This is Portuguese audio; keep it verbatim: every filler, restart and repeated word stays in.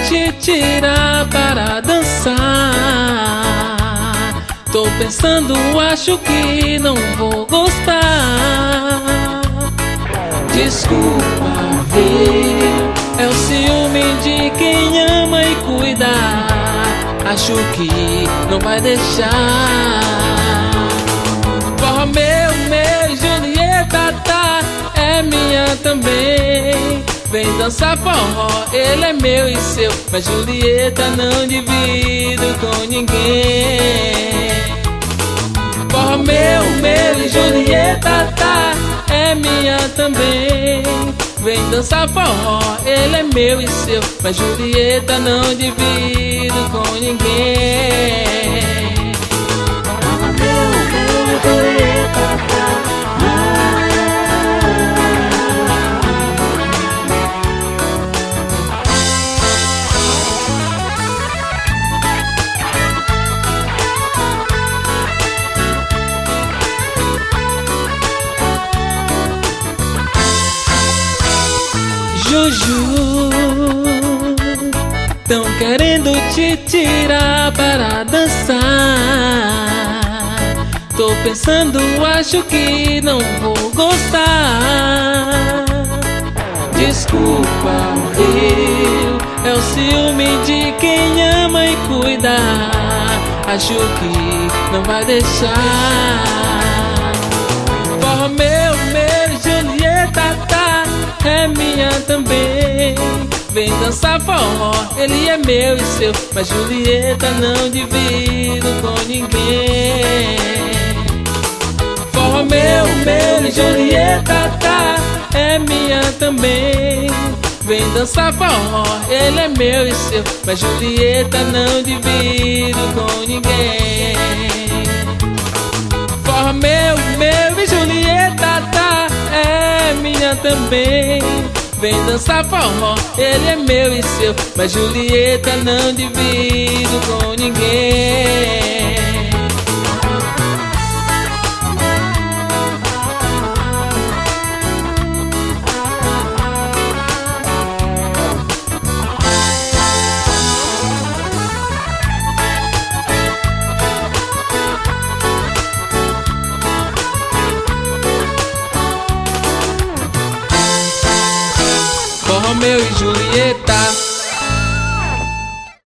te tirar para dançar. Tô pensando, acho que não vou gostar. Desculpa, viu? É o ciúme de quem ama e cuida. Acho que não vai deixar. Romeu, meu, Julieta, tá, é minha também. Vem dançar forró, ele é meu e seu, mas Julieta não divido com ninguém. Forró meu, meu e Julieta, tá, é minha também. Vem dançar forró, ele é meu e seu, mas Julieta não divido com ninguém. Forró meu, meu, Julieta, tá. Juju, tão querendo te tirar para dançar. Tô pensando, acho que não vou gostar. Desculpa, viu? É o ciúme de quem ama e cuida. Acho que não vai deixar. Forró meu, meu, Julieta, tá, é minha também. Vem dançar forró, ele é meu e seu, mas Julieta não divido com ninguém. Forró meu, meu, Julieta, tá, é minha também. Vem dançar forró, ele é meu e seu, mas Julieta não divido com ninguém. Forró meu, meu e Julieta, tá, é minha também. Vem dançar forró, ele é meu e seu, mas Julieta não divido com ninguém. Romeu e Julieta.